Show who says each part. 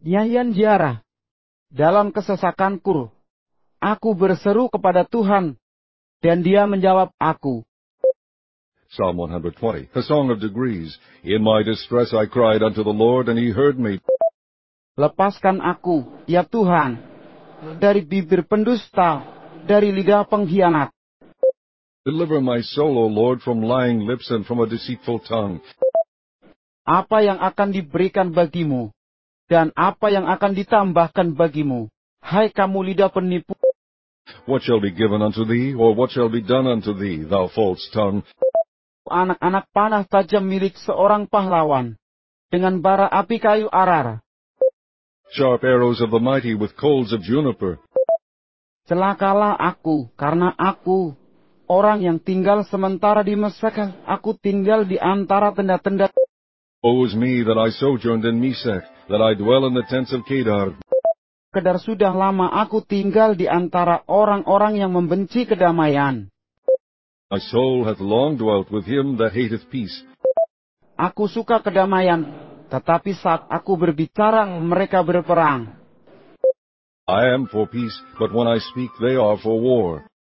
Speaker 1: Nyanyian ziarah. Dalam kesesakanku, aku berseru kepada Tuhan, dan Dia menjawab aku.
Speaker 2: Psalm 120, a song of degrees. In my distress I cried unto the Lord, and He heard me.
Speaker 1: Lepaskan aku, ya Tuhan, dari bibir pendusta, dari lidah pengkhianat.
Speaker 2: Deliver my soul, O Lord, from lying lips and from a deceitful tongue.
Speaker 1: Apa yang akan diberikan bagimu, dan apa yang akan ditambahkan bagimu, hai kamu lidah penipu?
Speaker 2: What shall be given unto thee, or what shall be done unto thee, thou false tongue?
Speaker 1: Anak-anak panah tajam milik seorang pahlawan, dengan bara api kayu arar.
Speaker 2: Sharp arrows of the mighty with coals of juniper.
Speaker 1: Celakalah aku, karena aku, orang yang tinggal sementara di Mesek, aku tinggal di antara tenda-tenda.
Speaker 2: Woe is me that I sojourned in Mesech, that I dwell in the tents of Kedar.
Speaker 1: Kedar sudah lama aku tinggal di antara orang-orang yang membenci kedamaian.
Speaker 2: My soul hath long dwelt with him that hateth peace.
Speaker 1: Aku suka kedamaian, tetapi saat aku berbicara, mereka berperang.
Speaker 2: I am for peace, but when I speak, they are for war.